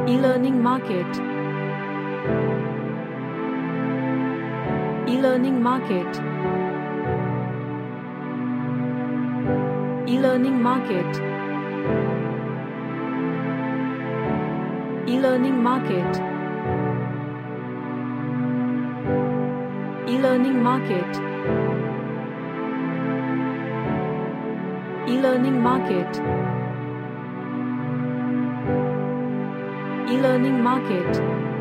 E-learning market. E-learning market. E-learning market. E-learning market. E-learning market. E-learning market. E-learning market.